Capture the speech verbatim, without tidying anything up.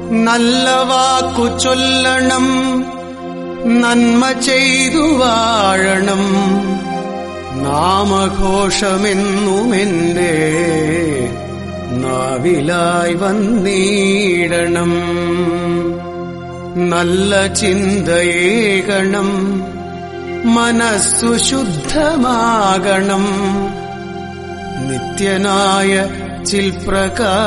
നല്ല വാക്കു ചൊല്ലണം, നന്മ ചെയ്തു വാഴണം, നാമഘോഷമെന്നുമെന്റെ നാവിലായി വന്നിടണം. നല്ല ചിന്തയേകണം, മനസ്സു ശുദ്ധമാകണം, നിത്യനായ ചിൽപ്രകാ